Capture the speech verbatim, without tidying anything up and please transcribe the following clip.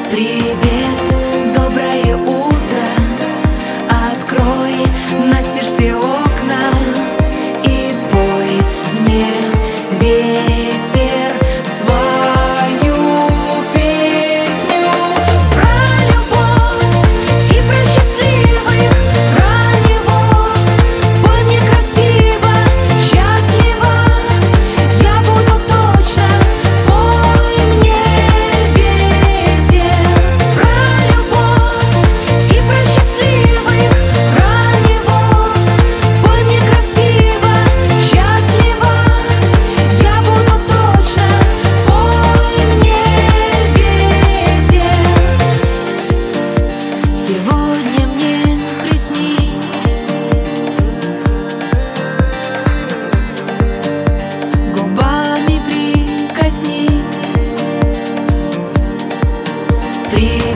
Привет, доброе утро. Открой настежь все окна и пой мне, ветер, свою песню про любовь и про счастливых, про него. Пой мне красиво, счастливо, я буду точно. Пой мне, ветер, про любовь и про счастливых, про него. Пой мне красиво, счастливо, я буду точно. Пой мне, ветер. Сегодня мне приснись губами, прикоснись. Привет.